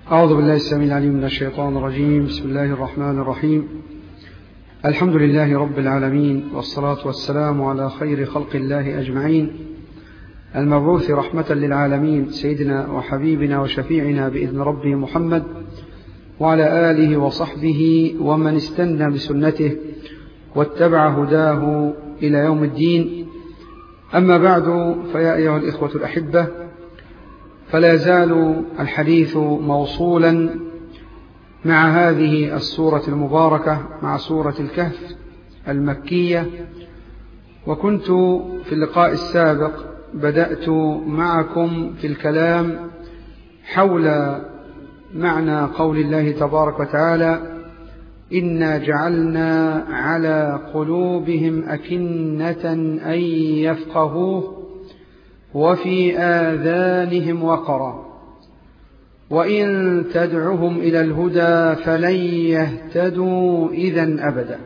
أعوذ بالله السميع العليم من الشيطان الرجيم. بسم الله الرحمن الرحيم. الحمد لله رب العالمين، والصلاة والسلام على خير خلق الله أجمعين، المبعوث رحمة للعالمين، سيدنا وحبيبنا وشفيعنا بإذن ربه محمد، وعلى آله وصحبه ومن استنى بسنته واتبع هداه إلى يوم الدين. أما بعد، فيا أيها الإخوة الأحبة، فلا يزال الحديث موصولا مع هذه السورة المباركة، مع سورة الكهف المكية. وكنت في اللقاء السابق بدأت معكم في الكلام حول معنى قول الله تبارك وتعالى: إنا جعلنا على قلوبهم أكنة أن يفقهوه وفي آذانهم وقرا وإن تدعهم إلى الهدى فلن يهتدوا إذن أبدا.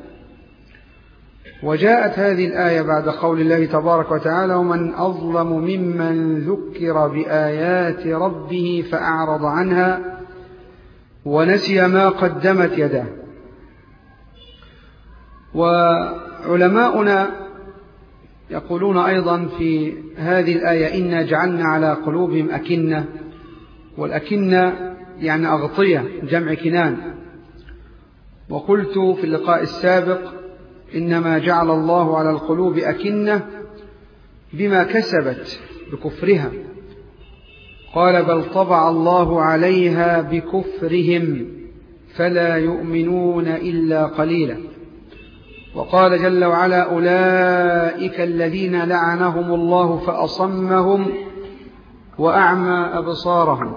وجاءت هذه الآية بعد قول الله تبارك وتعالى: ومن أظلم ممن ذكر بآيات ربه فأعرض عنها ونسي ما قدمت يداه. وعلماؤنا يقولون أيضا في هذه الآية: إنا جعلنا على قلوبهم أكنة، والأكنة يعني أغطية، جمع كنان. وقلت في اللقاء السابق: إنما جعل الله على القلوب أكنة بما كسبت بكفرها، قال: بل طبع الله عليها بكفرهم فلا يؤمنون إلا قليلا. وقال جل وعلا: أولئك الذين لعنهم الله فأصمهم وأعمى أبصارهم.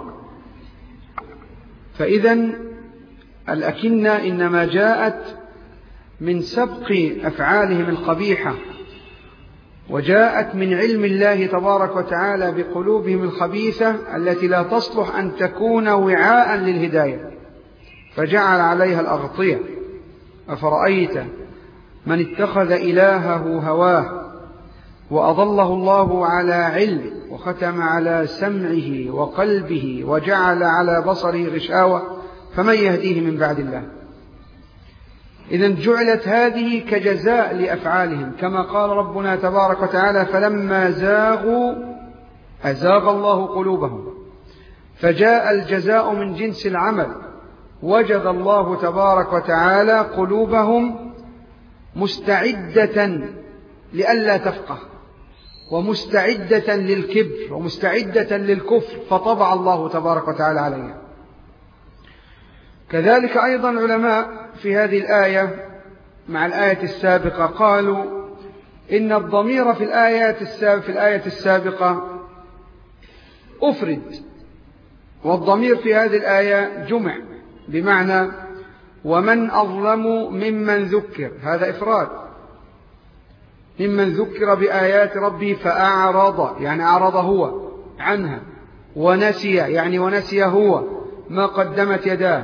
فإذن الأكنة إنما جاءت من سبق أفعالهم القبيحة، وجاءت من علم الله تبارك وتعالى بقلوبهم الخبيثة التي لا تصلح أن تكون وعاء للهداية، فجعل عليها الأغطية. أفرأيت من اتخذ إلهه هواه وأضله الله على علم وختم على سمعه وقلبه وجعل على بصره غشاوة فمن يهديه من بعد الله. إذن جعلت هذه كجزاء لأفعالهم، كما قال ربنا تبارك وتعالى: فلما زاغوا أزاغ الله قلوبهم، فجاء الجزاء من جنس العمل. وجد الله تبارك وتعالى قلوبهم مستعدة لئلا تفقه، ومستعدة للكبر، ومستعدة للكفر، فطبع الله تبارك وتعالى عليها. كذلك أيضا علماء في هذه الآية مع الآية السابقة قالوا إن الضمير في الآية السابقة أفرد، والضمير في هذه الآية جمع، بمعنى ومن أظلم ممن ذكر، هذا إفراد، ممن ذكر بآيات ربه فأعرض، يعني أعرض هو عنها، ونسي، يعني ونسي هو ما قدمت يداه.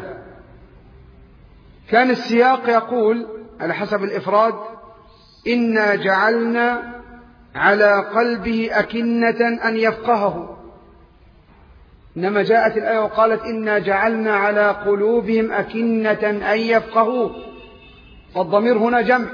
كان السياق يقول على حسب الإفراد: إنا جعلنا على قلبه أكنة أن يفقهه. إنما جاءت الآية وقالت: إنا جعلنا على قلوبهم أكنة أن يفقهوه، فالضمير هنا جمع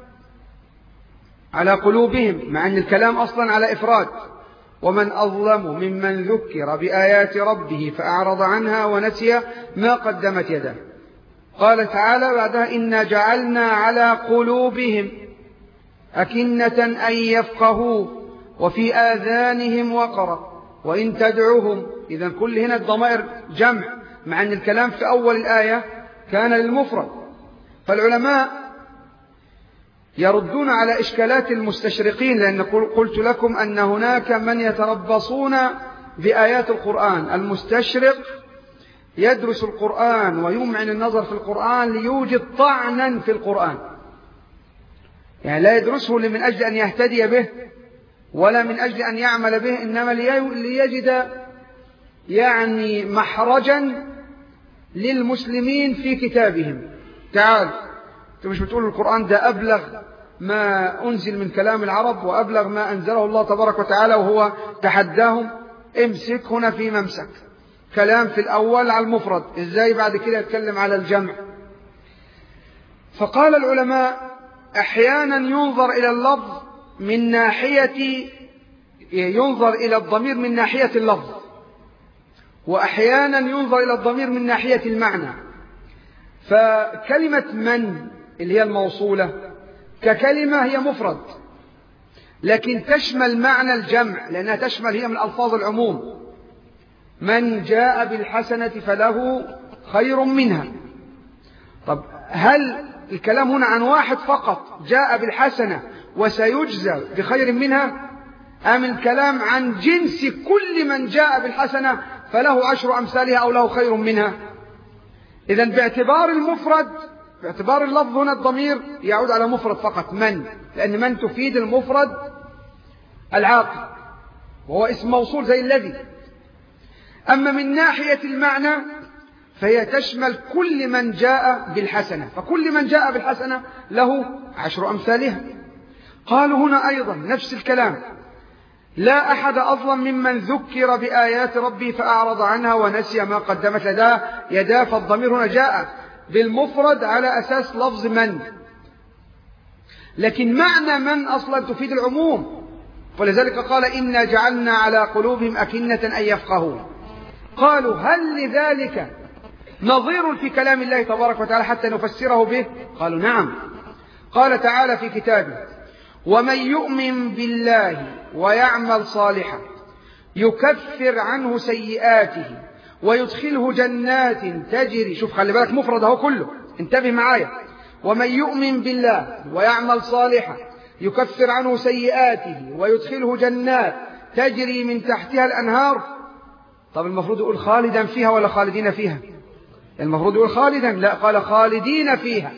على قلوبهم، مع أن الكلام أصلا على إفراد. ومن أظلم ممن ذكر بآيات ربه فأعرض عنها ونسي ما قدمت يده. قال تعالى بعدها: إنا جعلنا على قلوبهم أكنة أن يفقهوه وفي آذانهم وقرا وإن تدعوهم. إذن كل هنا الضمائر جمع، مع أن الكلام في أول الآية كان للمفرد. فالعلماء يردون على إشكالات المستشرقين، لأن قلت لكم أن هناك من يتربصون بآيات القرآن. المستشرق يدرس القرآن ويمعن النظر في القرآن ليوجد طعنا في القرآن، يعني لا يدرسه من أجل أن يهتدي به ولا من أجل أن يعمل به، إنما ليجد يعني محرجا للمسلمين في كتابهم. تعال، أنت مش بتقول القرآن ده أبلغ ما أنزل من كلام العرب وأبلغ ما أنزله الله تبارك وتعالى وهو تحداهم؟ امسك هنا في ممسك، كلام في الأول على المفرد، إزاي بعد كده يتكلم على الجمع؟ فقال العلماء أحيانا ينظر إلى اللفظ من ناحية، ينظر إلى الضمير من ناحية اللفظ، وأحيانا ينظر إلى الضمير من ناحية المعنى. فكلمة من اللي هي الموصولة ككلمة هي مفرد، لكن تشمل معنى الجمع، لأنها تشمل، هي من ألفاظ العموم. من جاء بالحسنة فله خير منها. طب هل الكلام هنا عن واحد فقط جاء بالحسنة وسيجزى بخير منها، أم الكلام عن جنس كل من جاء بالحسنة فله 10 أمثالها أو له خير منها؟ إذن باعتبار المفرد، باعتبار اللفظ هنا الضمير يعود على مفرد فقط من، لأن من تفيد المفرد العاقل وهو اسم موصول زي الذي. أما من ناحية المعنى فهي تشمل كل من جاء بالحسنة، فكل من جاء بالحسنة له 10 أمثالها. قالوا هنا أيضا نفس الكلام، لا أحد أظلم ممن ذكر بآيات ربه فأعرض عنها ونسي ما قدمت يداه. فالضمير هنا جاء بالمفرد على أساس لفظ من، لكن معنى من أصلا تفيد العموم، ولذلك قال إنا جعلنا على قلوبهم أكنة أن يفقهوا. قالوا هل لذلك نظير في كلام الله تبارك وتعالى حتى نفسره به؟ قالوا نعم. قال تعالى في كتابه ومن يؤمن بالله ويعمل صالحا يكفر عنه سيئاته ويدخله جنات تجري. شوف خلي بالك مفرد اهو كله، انتبه معايا. ومن يؤمن بالله ويعمل صالحا يكفر عنه سيئاته ويدخله جنات تجري من تحتها الأنهار. طب المفروض يقول خالدا فيها ولا خالدين فيها؟ المفروض يقول خالدا، لا، قال خالدين فيها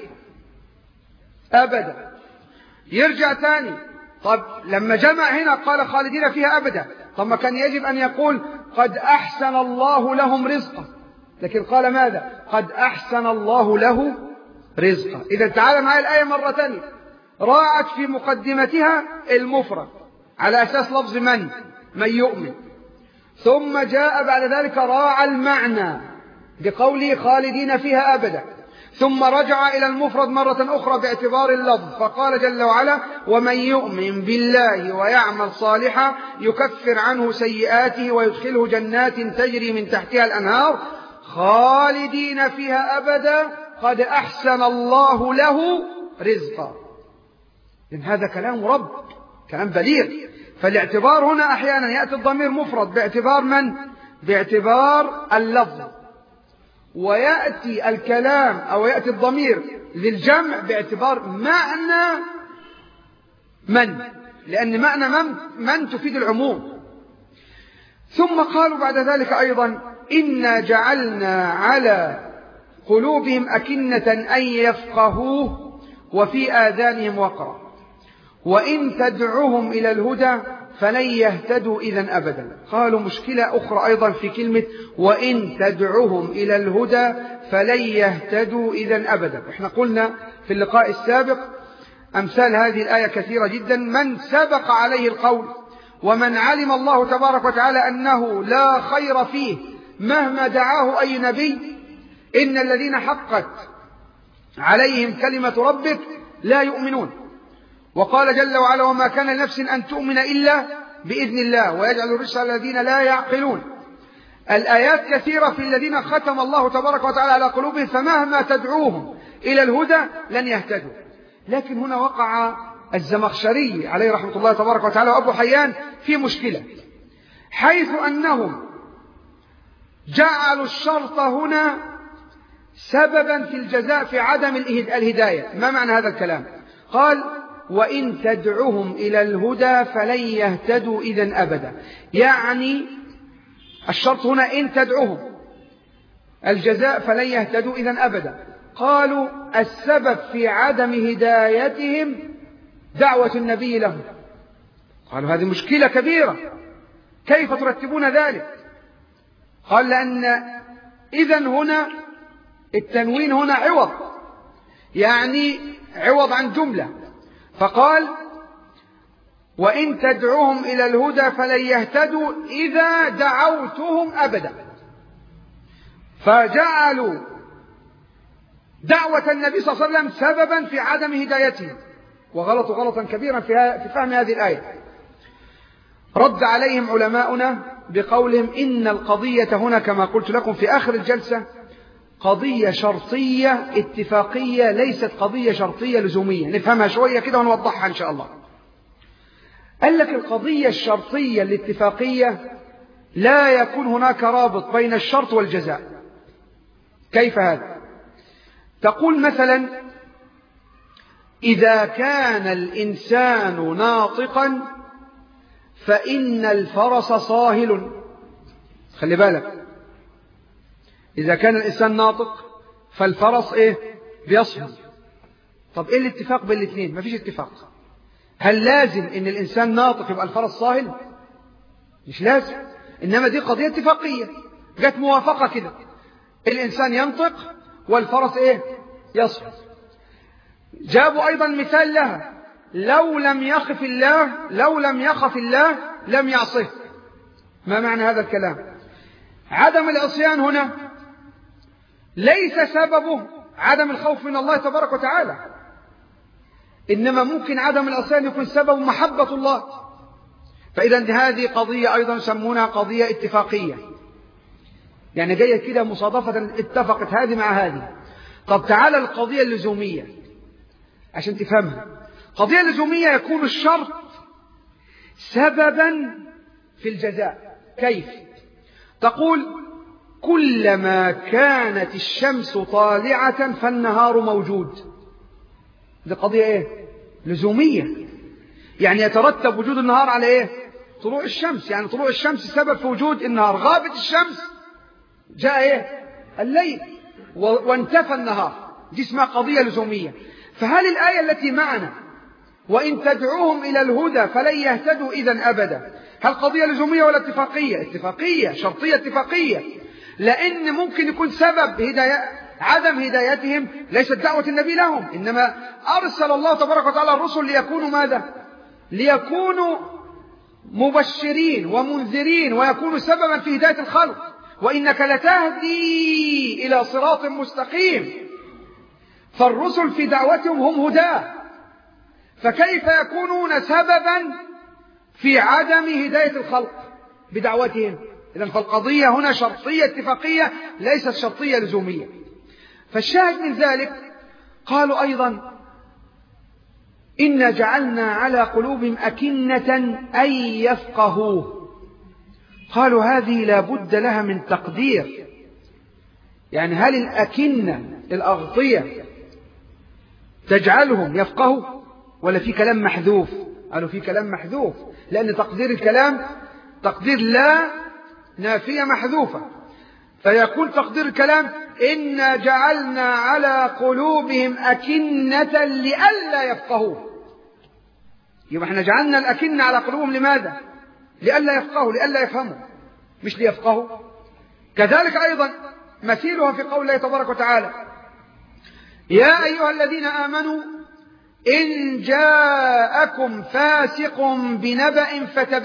أبدا. يرجع تاني، طب لما جمع هنا قال خالدين فيها أبدا، طب ما كان يجب أن يقول قد أحسن الله لهم رزقا، لكن قال ماذا؟ قد أحسن الله له رزقا. إذا تعالى معي الآية مرة تانية، راعت في مقدمتها المفرد على أساس لفظ من يؤمن، ثم جاء بعد ذلك راعى المعنى بقوله خالدين فيها أبدا، ثم رجع إلى المفرد مرة أخرى باعتبار اللفظ، فقال جل وعلا ومن يؤمن بالله ويعمل صالحا يكفر عنه سيئاته ويدخله جنات تجري من تحتها الأنهار خالدين فيها أبدا قد أحسن الله له رزقا. إن هذا كلام رب، كلام بليغ. فالاعتبار هنا أحيانا يأتي الضمير مفرد باعتبار من؟ باعتبار اللفظ، ويأتي الكلام أو يأتي الضمير للجمع باعتبار معنى من، لأن معنى من تفيد العموم. ثم قالوا بعد ذلك أيضا إنا جعلنا على قلوبهم أكنة أن يفقهوه وفي آذانهم وقرا وإن تدعوهم إلى الهدى فلن يهتدوا إذن أبدا. قالوا مشكلة أخرى أيضا في كلمة وإن تدعوهم إلى الهدى فلن يهتدوا إذن أبدا. احنا قلنا في اللقاء السابق أمثال هذه الآية كثيرة جدا، من سبق عليه القول ومن علم الله تبارك وتعالى أنه لا خير فيه مهما دعاه أي نبي، إن الذين حقت عليهم كلمة ربك لا يؤمنون. وقال جل وعلا وما كان لنفس أن تؤمن إلا بإذن الله ويجعل الرجس على الذين لا يعقلون. الآيات كثيرة في الذين ختم الله تبارك وتعالى على قلوبهم فمهما تدعوهم إلى الهدى لن يهتدوا. لكن هنا وقع الزمخشري عليه رحمة الله تبارك وتعالى وأبو حيان في مشكلة، حيث أنهم جعلوا الشرط هنا سببا في الجزاء في عدم الهداية. ما معنى هذا الكلام؟ قال وإن تدعوهم إلى الهدى فلن يهتدوا إذن أبدا، يعني الشرط هنا إن تدعوهم، الجزاء فلن يهتدوا إذن أبدا. قالوا السبب في عدم هدايتهم دعوة النبي لهم. قالوا هذه مشكلة كبيرة، كيف ترتبون ذلك؟ قال لأن إذن هنا التنوين هنا عوض، يعني عوض عن جملة، فقال وإن تدعوهم إلى الهدى فلن يهتدوا إذا دعوتهم أبدا. فجعلوا دعوة النبي صلى الله عليه وسلم سببا في عدم هدايتهم، وغلطوا غلطا كبيرا في فهم هذه الآية. رد عليهم علماؤنا بقولهم إن القضية هنا كما قلت لكم في آخر الجلسة قضية شرطية اتفاقية، ليست قضية شرطية لزومية. نفهمها شوية كده ونوضحها إن شاء الله. قال لك القضية الشرطية الاتفاقية لا يكون هناك رابط بين الشرط والجزاء. كيف هذا؟ تقول مثلا إذا كان الإنسان ناطقا فإن الفرس صاهل. خلي بالك، إذا كان الإنسان ناطق فالفرس بيصهل. طب إيه الاتفاق بين الاثنين؟ مفيش اتفاق. هل لازم إن الإنسان ناطق يبقى الفرس صاهل؟ مش لازم، إنما دي قضية اتفاقية جت موافقة كده، الإنسان ينطق والفرس يصهل. جابوا أيضا مثال لها، لو لم يخف الله لم يعصه. ما معنى هذا الكلام؟ عدم العصيان هنا ليس سببه عدم الخوف من الله تبارك وتعالى، إنما ممكن عدم العصيان يكون سبب محبة الله. فإذا هذه قضية أيضا يسمونها قضية اتفاقية، يعني جاية كده مصادفة، اتفقت هذه مع هذه. طب تعالى القضية اللزومية عشان تفهمها. قضية اللزومية يكون الشرط سببا في الجزاء. كيف؟ تقول كلما كانت الشمس طالعة فالنهار موجود. دي قضية لزومية، يعني يترتب وجود النهار على طلوع الشمس، يعني طلوع الشمس سبب في وجود النهار. غابت الشمس جاء الليل وانتفى النهار. دي اسمها قضية لزومية. فهل الآية التي معنا وإن تدعوهم إلى الهدى فلن يهتدوا إذن أبدا، هل قضية لزومية ولا اتفاقية؟ اتفاقية شرطية اتفاقية، لأن ممكن يكون سبب عدم هدايتهم ليست دعوة النبي لهم، إنما أرسل الله تبارك وتعالى الرسل ليكونوا ماذا؟ ليكونوا مبشرين ومنذرين ويكونوا سببا في هداية الخلق. وإنك لتهدي إلى صراط مستقيم، فالرسل في دعوتهم هم هداه، فكيف يكونون سببا في عدم هداية الخلق بدعوتهم؟ إذن فالقضية هنا شرطية اتفاقية ليست شرطية لزومية. فالشاهد من ذلك قالوا أيضا إنا جعلنا على قلوبهم أكنة أن يفقهوه. قالوا هذه لا بد لها من تقدير، يعني هل الأكنة الأغطية تجعلهم يفقهوا ولا في كلام محذوف؟ قالوا في كلام محذوف، لأن تقدير الكلام تقدير لا نافية محذوفة، فيكون تقدير الكلام إنا جعلنا على قلوبهم أكنة لئلا يفقهوا. يبقى احنا جعلنا الأكنة على قلوبهم لماذا؟ لئلا يفقهوا، لئلا يفهموا، مش ليفقهوا. كذلك أيضا مثيلها في قول الله تبارك وتعالى يا أيها الذين آمنوا إن جاءكم فاسق بنبأ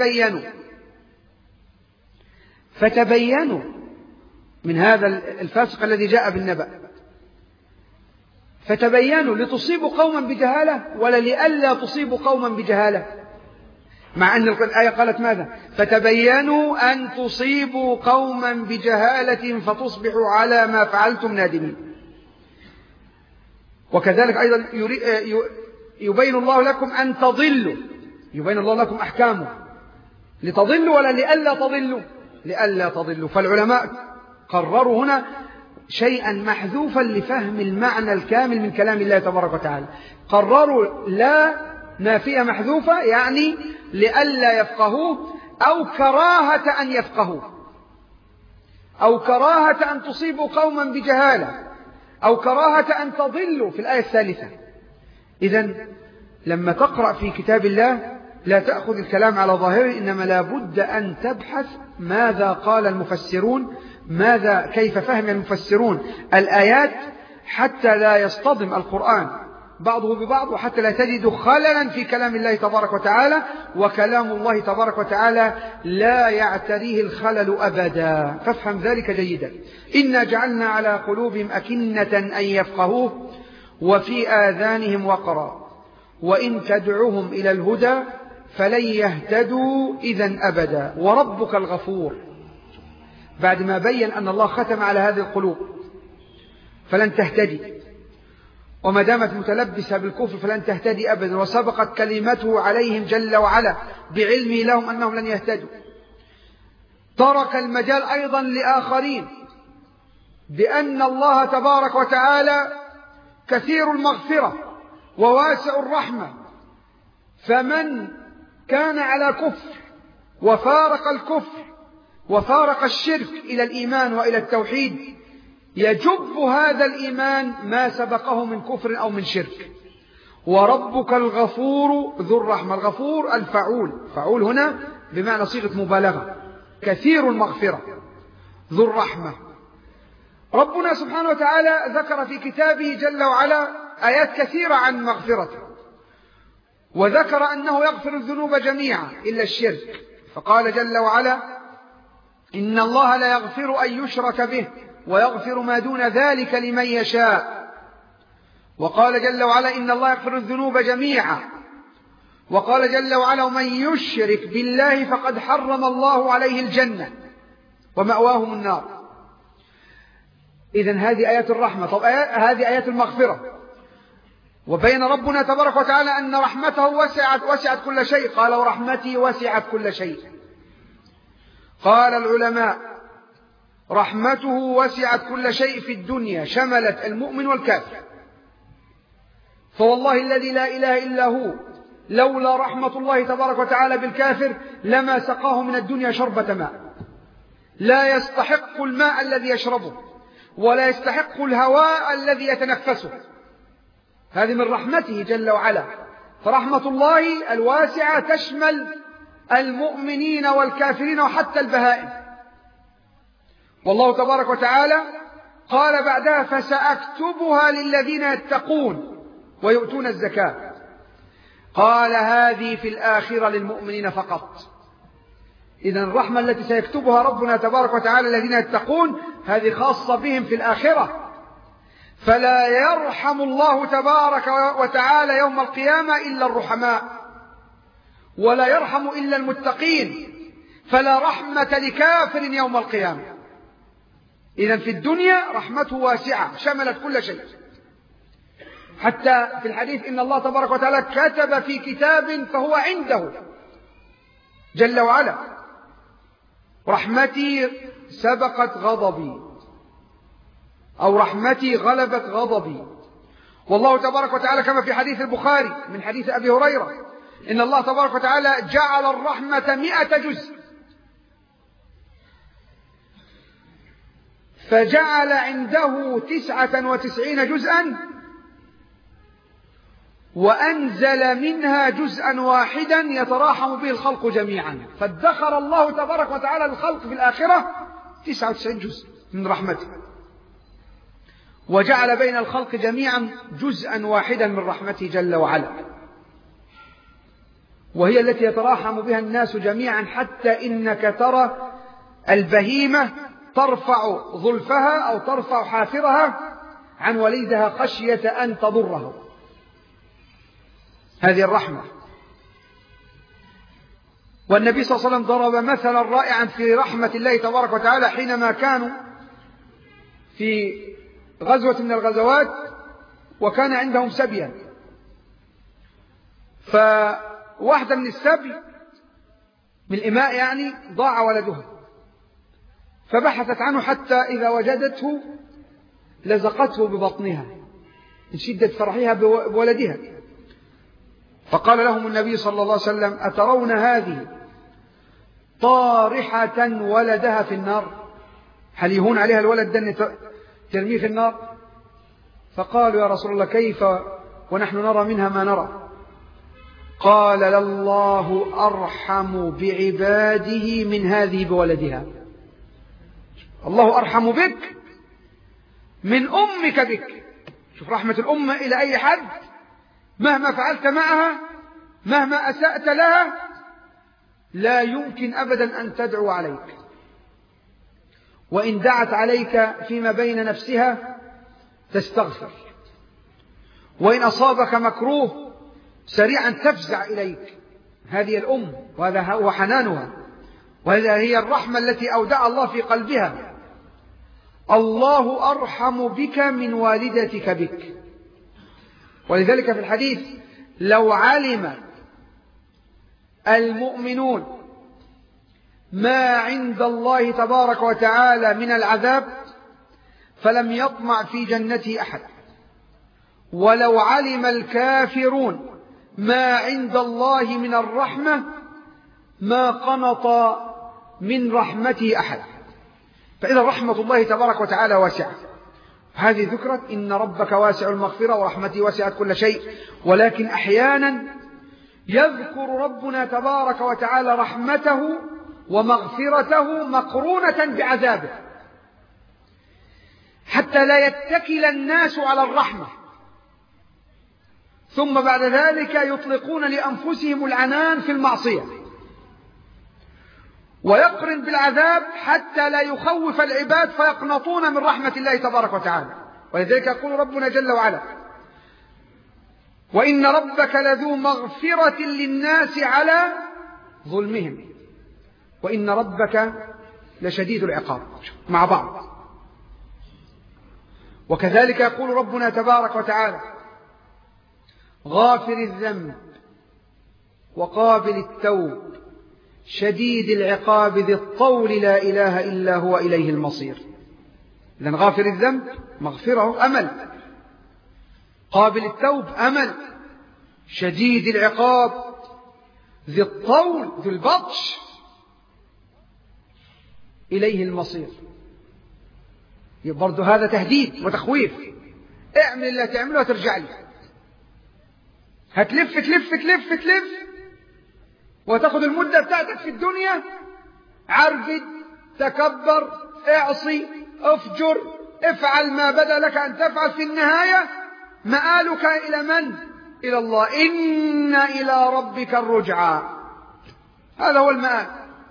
فتبينوا من هذا الفاسق الذي جاء بالنبأ، فتبينوا لتصيبوا قوما بجهالة ولا لئلا تصيبوا قوما بجهالة؟ مع أن الآية قالت ماذا؟ فتبينوا أن تصيبوا قوما بجهالة فتصبحوا على ما فعلتم نادمين. وكذلك أيضا يبين الله لكم أن تضلوا، يبين الله لكم أحكامه لتضلوا ولا لئلا تضلوا؟ لئلا تضلوا. فالعلماء قرروا هنا شيئا محذوفا لفهم المعنى الكامل من كلام الله تبارك وتعالى. قرروا لا نافية محذوفة، يعني لئلا يفقهوه أو كراهة أن يفقهوا، أو كراهة أن تصيبوا قوما بجهالة، أو كراهة أن تضلوا في الآية الثالثة. إذن لما تقرأ في كتاب الله لا تأخذ الكلام على ظاهره، إنما لا بد أن تبحث ماذا قال المفسرون، كيف فهم المفسرون الآيات، حتى لا يصطدم القرآن بعضه ببعض، وحتى لا تجد خللا في كلام الله تبارك وتعالى، وكلام الله تبارك وتعالى لا يعتريه الخلل أبدا. فافهم ذلك جيدا. إنا جعلنا على قلوبهم أكنة أن يفقهوه وفي آذانهم وقرا وإن تدعوهم إلى الهدى فلن يهتدوا إذا أبدا وربك الغفور. بعد ما بين أن الله ختم على هذه القلوب فلن تهتدي، وما دامت متلبسة بالكفر فلن تهتدي أبدا، وسبقت كلمته عليهم جل وعلا بعلمه لهم أنهم لن يهتدوا، ترك المجال أيضا لآخرين بأن الله تبارك وتعالى كثير المغفرة وواسع الرحمة، فمن كان على كفر وفارق الكفر وفارق الشرك إلى الإيمان وإلى التوحيد يجب هذا الإيمان ما سبقه من كفر أو من شرك. وربك الغفور ذو الرحمة. الغفور الفعول، فعول هنا بمعنى صيغة مبالغة، كثير المغفرة ذو الرحمة. ربنا سبحانه وتعالى ذكر في كتابه جل وعلا آيات كثيرة عن مغفرته، وذكر أنه يغفر الذنوب جميعا إلا الشرك، فقال جل وعلا إن الله لا يغفر أن يشرك به ويغفر ما دون ذلك لمن يشاء. وقال جل وعلا إن الله يغفر الذنوب جميعا. وقال جل وعلا ومن يشرك بالله فقد حرم الله عليه الجنة ومأواهم النار. إذن هذه آيات الرحمة. طب هذه آيات المغفرة. وبين ربنا تبارك وتعالى أن رحمته وسعت كل شيء، قال ورحمتي وسعت كل شيء. قال العلماء رحمته وسعت كل شيء في الدنيا، شملت المؤمن والكافر. فوالله الذي لا إله إلا هو لولا رحمة الله تبارك وتعالى بالكافر لما سقاه من الدنيا شربة ماء، لا يستحق الماء الذي يشربه ولا يستحق الهواء الذي يتنفسه. هذه من رحمته جل وعلا. فرحمة الله الواسعة تشمل المؤمنين والكافرين وحتى البهائم. والله تبارك وتعالى قال بعدها فسأكتبها للذين يتقون ويؤتون الزكاة. قال هذه في الآخرة للمؤمنين فقط. إذن الرحمة التي سيكتبها ربنا تبارك وتعالى الذين يتقون هذه خاصة بهم في الآخرة، فلا يرحم الله تبارك وتعالى يوم القيامة إلا الرحماء، ولا يرحم إلا المتقين، فلا رحمة لكافر يوم القيامة. إذن في الدنيا رحمته واسعة شملت كل شيء، حتى في الحديث إن الله تبارك وتعالى كتب في كتاب فهو عنده جل وعلا رحمتي سبقت غضبي، أو رحمتي غلبت غضبي. والله تبارك وتعالى كما في حديث البخاري من حديث أبي هريرة إن الله تبارك وتعالى جعل الرحمة 100 جزء، فجعل عنده 99 جزءا وأنزل منها جزءا واحدا يتراحم به الخلق جميعا. فادخر الله تبارك وتعالى للخلق في الآخرة 99 جزء من رحمته، وجعل بين الخلق جميعا جزءا واحدا من رحمته جل وعلا، وهي التي يتراحم بها الناس جميعا، حتى إنك ترى البهيمة ترفع ظلفها أو ترفع حافرها عن وليدها خشية أن تضره. هذه الرحمة. والنبي صلى الله عليه وسلم ضرب مثلا رائعا في رحمة الله تبارك وتعالى حينما كانوا في غزوة من الغزوات وكان عندهم سبيا، فواحدة من السبي من الإماء يعني ضاع ولدها، فبحثت عنه حتى إذا وجدته لزقته ببطنها من شدة فرحها بولدها. فقال لهم النبي صلى الله عليه وسلم أترون هذه طارحة ولدها في النار؟ هل يهون عليها الولد ده ترميه في النار؟ فقالوا يا رسول الله كيف ونحن نرى منها ما نرى؟ قال لله أرحم بعباده من هذه بولدها. الله أرحم بك من أمك بك. شوف رحمة الأمة إلى أي حد، مهما فعلت معها، مهما أسأت لها، لا يمكن أبدا أن تدعو عليك. وإن دعت عليك فيما بين نفسها تستغفر، وإن أصابك مكروه سريعا تفزع إليك. هذه الأم، وهذا هو حنانها، وهذه هي الرحمة التي أودع الله في قلبها. الله أرحم بك من والدتك بك. ولذلك في الحديث: لو علم المؤمنون ما عند الله تبارك وتعالى من العذاب فلم يطمع في جنته أحد، ولو علم الكافرون ما عند الله من الرحمة ما قنط من رحمته أحد. فإذا رحمة الله تبارك وتعالى واسعة. هذه ذكرت: إن ربك واسع المغفرة ورحمته وسعت كل شيء. ولكن أحيانا يذكر ربنا تبارك وتعالى رحمته ومغفرته مقرونة بعذابه، حتى لا يتكل الناس على الرحمة، ثم بعد ذلك يطلقون لأنفسهم العنان في المعصية، ويقرن بالعذاب حتى لا يخوف العباد فيقنطون من رحمة الله تبارك وتعالى. ولذلك يقول ربنا جل وعلا: وإن ربك لذو مغفرة للناس على ظلمهم وإن ربك لشديد العقاب، مع بعض. وكذلك يقول ربنا تبارك وتعالى: غافر الذنب وقابل التوب شديد العقاب ذي الطول لا إله إلا هو إليه المصير. إذن غافر الذنب مغفرة أمل، قابل التوب أمل، شديد العقاب ذي الطول ذي البطش إليه المصير. برضو هذا تهديد وتخويف: اعمل اللي تعمله وترجع لي. هتلف تلف تلف تلف وتأخذ المدة بتاعتك في الدنيا، عرفد، تكبر، اعصي، افجر، افعل ما بدا لك أن تفعل. في النهاية مآلك إلى من؟ إلى الله. إن إلى ربك الرجعى. هذا هو المآل.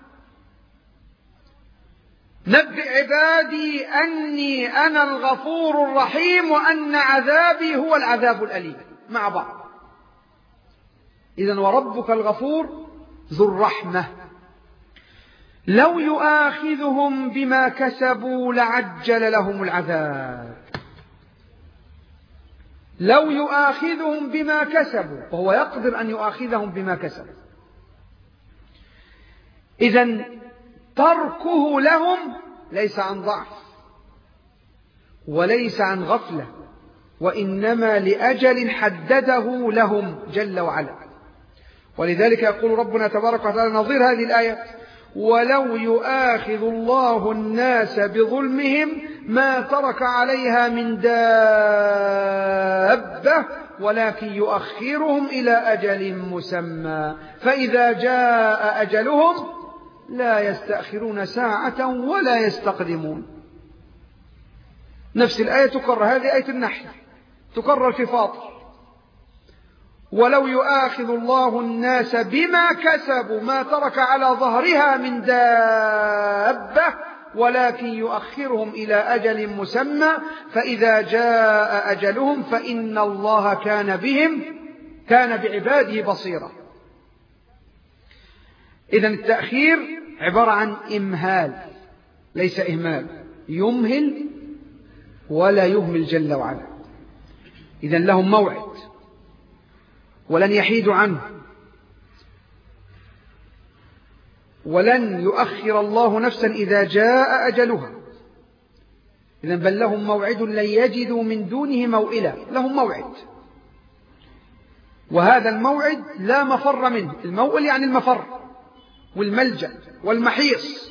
نبئ عبادي أني أنا الغفور الرحيم وأن عذابي هو العذاب الأليم، مع بعض. إذن وربك الغفور ذو الرحمة. لو يؤاخذهم بما كسبوا لعجل لهم العذاب. لو يؤاخذهم بما كسبوا، وهو يقدر أن يؤاخذهم بما كسبوا. إذن تركه لهم ليس عن ضعف وليس عن غفلة، وإنما لأجل حدده لهم جل وعلا. ولذلك يقول ربنا تبارك وتعالى نظير هذه الآية: ولو يؤاخذ الله الناس بظلمهم ما ترك عليها من دابة ولكن يؤخرهم إلى أجل مسمى فإذا جاء أجلهم لا يستأخرون ساعة ولا يستقدمون. نفس الآية تكرر، هذه آية النحل تكرر في فاطر: ولو يؤاخذ الله الناس بما كسبوا ما ترك على ظهرها من دابة ولكن يؤخرهم إلى أجل مسمى فإذا جاء أجلهم فإن الله كان بعباده بصيرا. إذن التأخير عبارة عن إمهال ليس إهمال، يمهل ولا يهمل جل وعلا. إذن لهم موعد ولن يحيدوا عنه، ولن يؤخر الله نفسا إذا جاء أجلها. إذن بل لهم موعد لن يجدوا من دونه موئلا. لهم موعد، وهذا الموعد لا مفر منه. الموئل يعني المفر والملجأ والمحيص.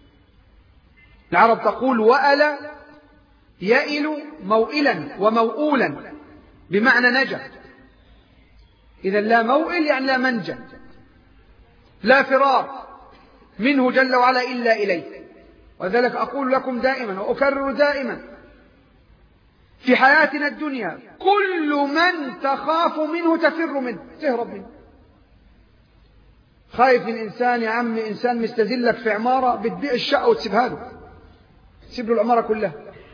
العرب تقول وأل يئل موئلا وموؤولا بمعنى نجا. إذن لا موئل يعني لا منجا، لا فرار منه جل وعلا إلا إليه. وذلك أقول لكم دائما وأكرر دائما: في حياتنا الدنيا كل من تخاف منه تفر منه، تهرب منه. خايف من إنسان يا عم، إنسان مستذلك في عمارة، بتبيع الشقة وتسيبها له، تسيب له العمارة كلها.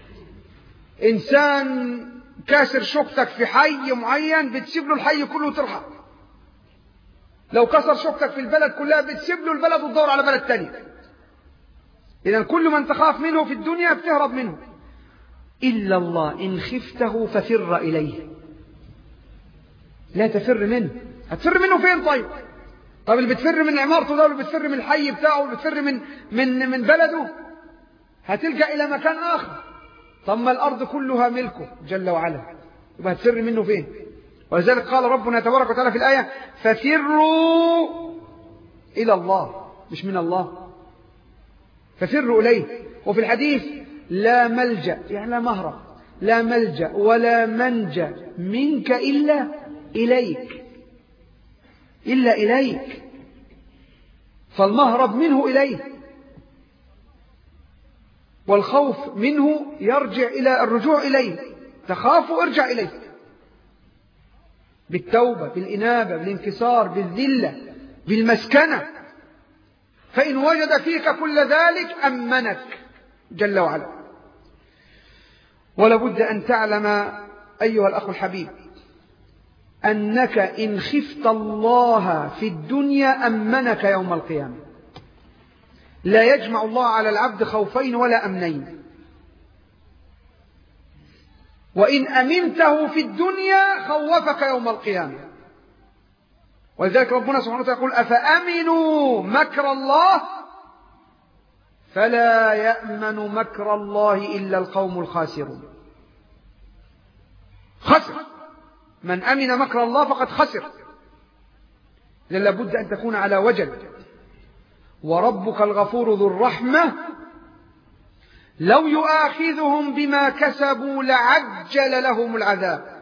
إنسان كاسر شوكتك في حي معين، بتسيب له الحي كله وترحل. لو كسر شوكتك في البلد كلها، بتسيب له البلد وتدور على بلد تاني. إذن كل من تخاف منه في الدنيا بتهرب منه، إلا الله إن خفته ففر إليه. لا تفر منه. هتفر منه فين طيب؟ طب اللي بتفر من عمارته ده، واللي بتفر من الحي بتاعه، واللي بتفر من بلده، هتلجأ إلى مكان آخر. طب ما الأرض كلها ملكه جل وعلا، يبقى هتفر منه فين؟ ولذلك قال ربنا تبارك وتعالى في الآية: ففروا إلى الله، مش من الله، ففروا إليه. وفي الحديث: لا ملجأ، يعني لا مهرب، لا ملجأ ولا منجا منك إلا إليك، إلا إليك. فالمهرب منه إليه، والخوف منه يرجع إلى الرجوع إليه. تخاف ارجع إليه بالتوبة، بالإنابة، بالانكسار، بالذلة، بالمسكنة. فإن وجد فيك كل ذلك أمنك جل وعلا. ولابد أن تعلم أيها الأخ الحبيب أنك إن خفت الله في الدنيا أمنك يوم القيامة. لا يجمع الله على العبد خوفين ولا أمنين. وإن أمنته في الدنيا خوفك يوم القيامة. ولذلك ربنا سبحانه وتعالى يقول: أفأمنوا مكر الله فلا يأمن مكر الله إلا القوم الخاسرون. خسر من أمن مكر الله فقد خسر. إذن لابد أن تكون على وجل. وربك الغفور ذو الرحمة لو يؤاخذهم بما كسبوا لعجل لهم العذاب.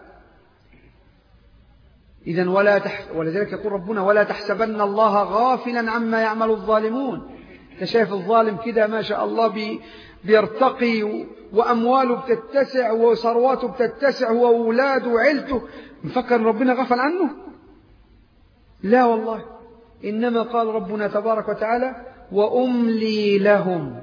إذن ولذلك يقول ربنا: ولا تحسبن الله غافلا عما يعمل الظالمون. أنت شايف الظالم كده ما شاء الله بيرتقي، وأمواله بتتسع، وثرواته بتتسع، وأولاده وعيلته، مفكر ربنا غفل عنه؟ لا والله، إنما قال ربنا تبارك وتعالى: وأملي لهم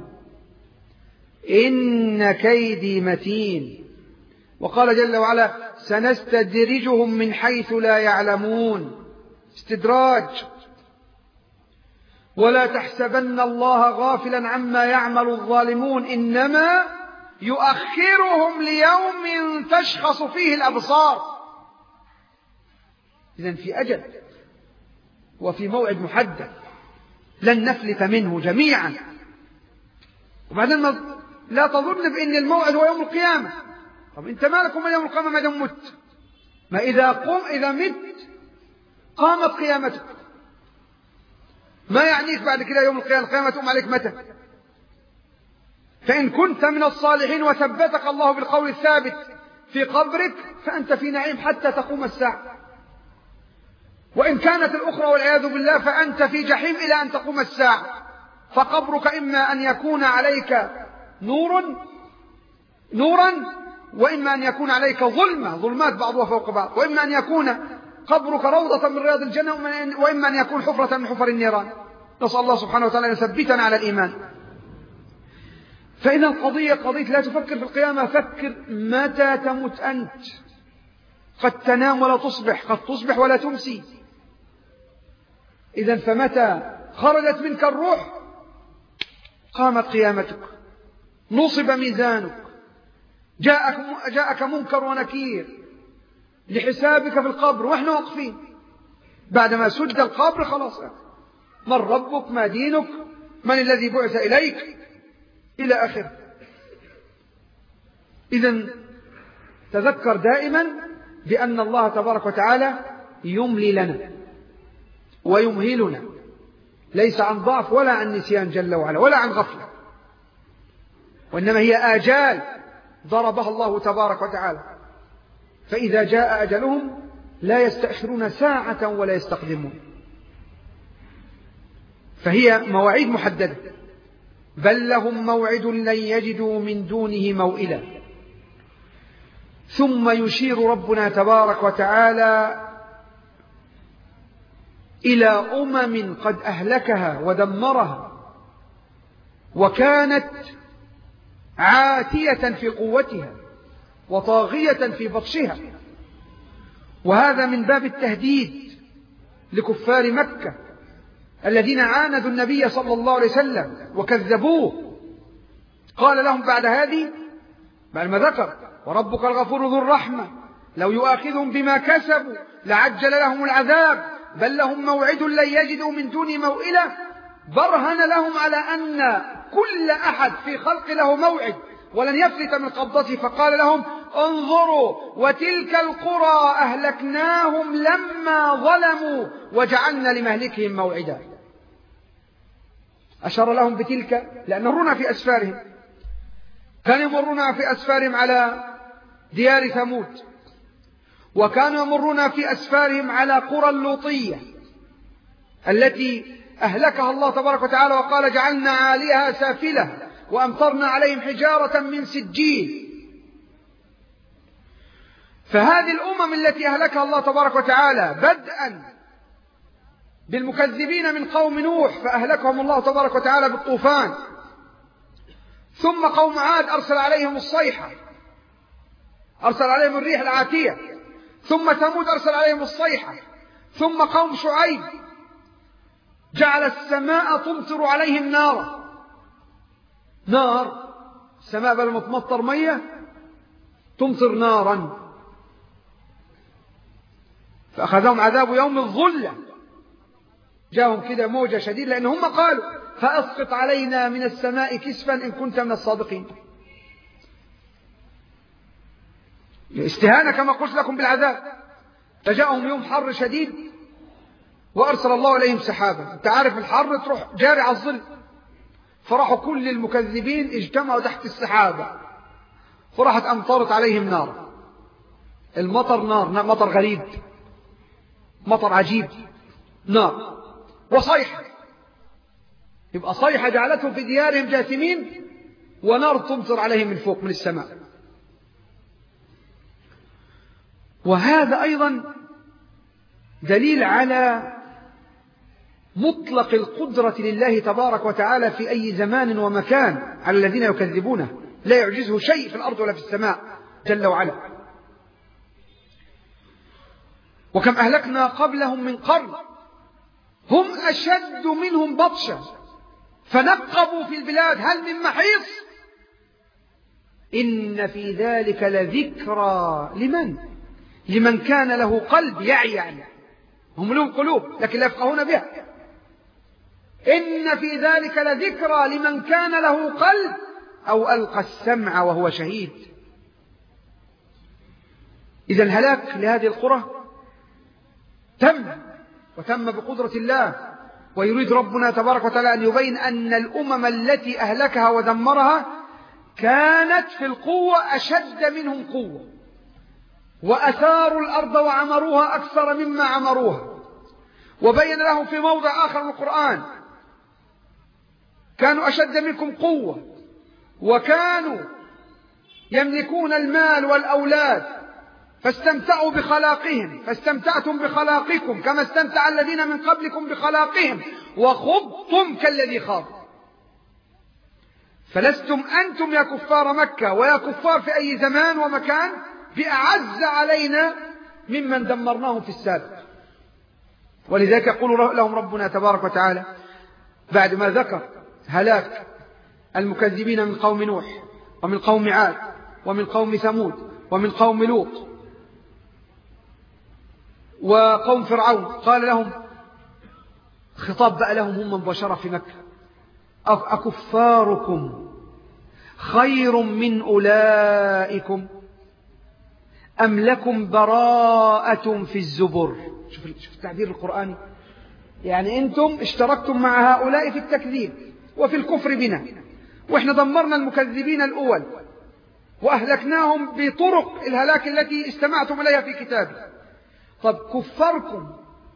إن كيدي متين. وقال جل وعلا: سنستدرجهم من حيث لا يعلمون. استدراج. ولا تحسبن الله غافلا عما يعمل الظالمون إنما يؤخرهم ليوم تشخص فيه الأبصار. إذن في أجل وفي موعد محدد لن نفلت منه جميعا. وبعدين لا تظن بأن الموعد هو يوم القيامة. طب أنت مالك وما يوم القيامة ما دام مت؟ ما إذا مت قامت قيامتك، ما يعنيك بعد كده يوم القيامة تقوم عليك متى؟ فإن كنت من الصالحين وثبتك الله بالقول الثابت في قبرك فأنت في نعيم حتى تقوم الساعة. وإن كانت الأخرى والعياذ بالله فأنت في جحيم إلى أن تقوم الساعة. فقبرك إما أن يكون عليك نورا وإما أن يكون عليك ظلمات بعضها فوق بعض، وإما أن يكون قبرك روضة من رياض الجنة، وإما أن يكون حفرة من حفر النيران. نسأل الله سبحانه وتعالى أن يثبتنا على الإيمان. فإذا القضية قضية لا تفكر في القيامة، فكر متى تمت أنت. قد تنام ولا تصبح، قد تصبح ولا تمسي. إذن فمتى خرجت منك الروح قامت قيامتك، نصب ميزانك، جاءك منكر ونكير لحسابك في القبر، وإحنا واقفين بعدما سد القبر. خلاص، من ربك، ما دينك، من الذي بعث إليك، إلى آخره. إذن تذكر دائما بأن الله تبارك وتعالى يملي لنا ويمهلنا، ليس عن ضعف ولا عن نسيان جل وعلا ولا عن غفلة، وإنما هي آجال ضربها الله تبارك وتعالى. فإذا جاء أجلهم لا يستأخرون ساعة ولا يستقدمون. فهي مواعيد محددة. بل لهم موعد لن يجدوا من دونه موئلا. ثم يشير ربنا تبارك وتعالى إلى أمم قد أهلكها ودمرها وكانت عاتية في قوتها وطاغية في بطشها، وهذا من باب التهديد لكفار مكة الذين عاندوا النبي صلى الله عليه وسلم وكذبوه. قال لهم بعد هذه، بعد ما ذكر وربك الغفور ذو الرحمة لو يؤاخذهم بما كسبوا لعجل لهم العذاب بل لهم موعد لن يجدوا من دون موئلة، برهن لهم على أن كل أحد في خلق له موعد ولن يفلت من قبضته، فقال لهم انظروا وتلك القرى أهلكناهم لما ظلموا وجعلنا لمهلكهم موعدا. أشار لهم بتلك لأن يمرون في أسفارهم، كانوا يمرون في أسفارهم على ديار ثمود، وكانوا يمرون في أسفارهم على قرى اللوطية التي أهلكها الله تبارك وتعالى وقال جعلنا عاليها سافلة وأمطرنا عليهم حجارة من سجيل. فهذه الأمم التي أهلكها الله تبارك وتعالى بدءا بالمكذبين من قوم نوح فأهلكهم الله تبارك وتعالى بالطوفان، ثم قوم عاد أرسل عليهم الصيحة، أرسل عليهم الريح العاتية، ثم ثمود أرسل عليهم الصيحة، ثم قوم شعيب جعل السماء تمطر عليهم نار السماء بدل ما تمطر مية تمطر نارا، فأخذهم عذاب يوم الظلة، جاءهم كده موجة شديدة لأن هم قالوا فأسقط علينا من السماء كسفا إن كنت من الصادقين، استهانة كما قلت لكم بالعذاب. فجاءهم يوم حر شديد وأرسل الله عليهم سحابا، أنت عارف الحر تروح جاري على الظل، فراحوا كل المكذبين اجتمعوا تحت السحابة فراحت أمطرت عليهم نار. المطر نار، مطر غريب، مطر عجيب، نار وصيحة، يبقى صيحة جعلتهم في ديارهم جاثمين ونار تمطر عليهم من فوق من السماء. وهذا أيضا دليل على مطلق القدرة لله تبارك وتعالى في أي زمان ومكان على الذين يكذبونه، لا يعجزه شيء في الأرض ولا في السماء جل وعلا. وكم أهلكنا قبلهم من قرن هم أشد منهم بطشا فنقبوا في البلاد هل من محيص إن في ذلك لذكرى لمن كان له قلب يعني هم لهم قلوب لكن لا يفقهون بها. إن في ذلك لذكرى لمن كان له قلب أو ألقى السمع وهو شهيد. إذا الهلاك لهذه القرى تم بقدرة الله، ويريد ربنا تبارك وتعالى أن يبين أن الأمم التي أهلكها ودمرها كانت في القوة أشد منهم قوة، وأثاروا الأرض وعمروها أكثر مما عمروها. وبين لهم في موضع آخر من القرآن كانوا أشد منكم قوة وكانوا يملكون المال والأولاد فاستمتعوا بخلاقهم فاستمتعتم بخلاقكم كما استمتع الذين من قبلكم بخلاقهم وخضتم كالذي خاض. فلستم أنتم يا كفار مكة ويا كفار في أي زمان ومكان بأعز علينا ممن دمرناهم في السابق. ولذلك يقول لهم ربنا تبارك وتعالى بعد ما ذكر هلاك المكذبين من قوم نوح ومن قوم عاد ومن قوم ثمود ومن قوم لوط وقوم فرعون، قال لهم خطاب بقى لهم هم مباشرة في مكة: أكفاركم خير من أولئكم أم لكم براءة في الزبر. شوف التعبير القرآني، يعني أنتم اشتركتم مع هؤلاء في التكذيب وفي الكفر بنا، وإحنا دمرنا المكذبين الأول وأهلكناهم بطرق الهلاك التي استمعتم إليها في كتابي. طب كفاركم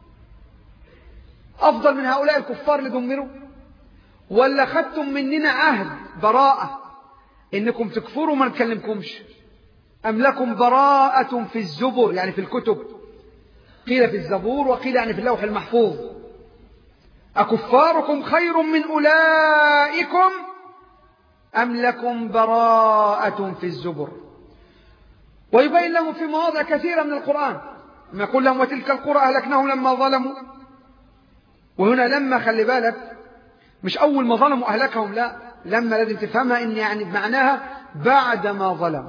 أفضل من هؤلاء الكفار اللي دمروا، ولا خدتم مننا عهد براءة إنكم تكفروا وما نكلمكمش؟ أم لكم براءة في الزبر يعني في الكتب، قيل في الزبور وقيل يعني في اللوح المحفوظ. أكفاركم خير من أولئكم أم لكم براءة في الزبر. ويبين لهم في مواضع كثيرة من القرآن ما يقول لهم وتلك القرى أهلكناهم لما ظلموا. وهنا لما خلي بالك مش أول ما ظلموا أهلكهم، لا، لما لازم تفهمها إن يعني بمعناها بعد ما ظلموا،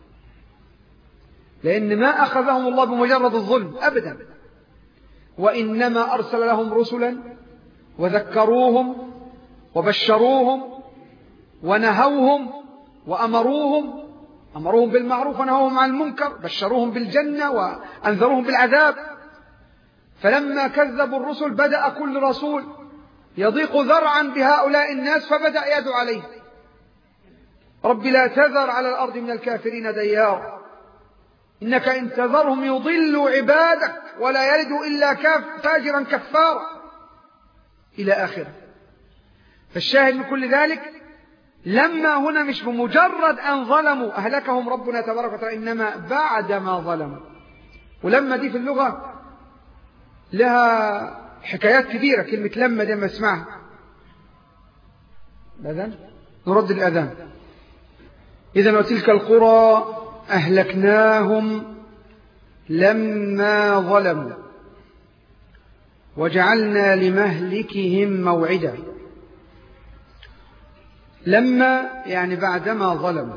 لأن ما أخذهم الله بمجرد الظلم أبدا، وإنما أرسل لهم رسلا وذكروهم وبشروهم ونهوهم وأمروهم بالمعروف ونهوهم عن المنكر، بشروهم بالجنة وأنذروهم بالعذاب. فلما كذبوا الرسل بدأ كل رسول يضيق ذرعا بهؤلاء الناس فبدأ يدعو عليه: رب لا تذر على الأرض من الكافرين ديار إنك إن تذرهم يضلوا عبادك ولا يلدوا إلا فاجرا كفارا إلى آخره. فالشاهد من كل ذلك لما هنا مش بمجرد أن ظلموا أهلكهم ربنا تبارك وتعالى، إنما بعد ما ظلموا. ولما دي في اللغة لها حكايات كبيرة، كلمة لما دي ما اسمعها الأذان نرد الأذان. إذن وتلك القرى أهلكناهم لما ظلموا وجعلنا لمهلكهم موعدا. لما يعني بعدما ظلموا،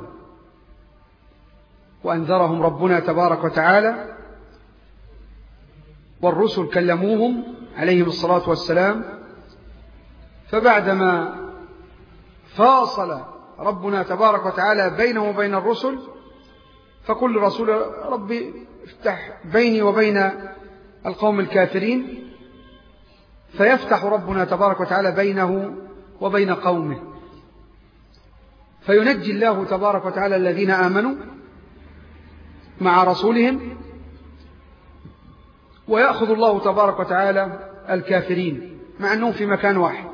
وأنذرهم ربنا تبارك وتعالى والرسل كلموهم عليهم الصلاة والسلام. فبعدما فاصل ربنا تبارك وتعالى بينه وبين الرسل، فكل رسول ربي افتح بيني وبين القوم الكافرين، فيفتح ربنا تبارك وتعالى بينه وبين قومه، فينجي الله تبارك وتعالى الذين آمنوا مع رسولهم، ويأخذ الله تبارك وتعالى الكافرين مع أنهم في مكان واحد.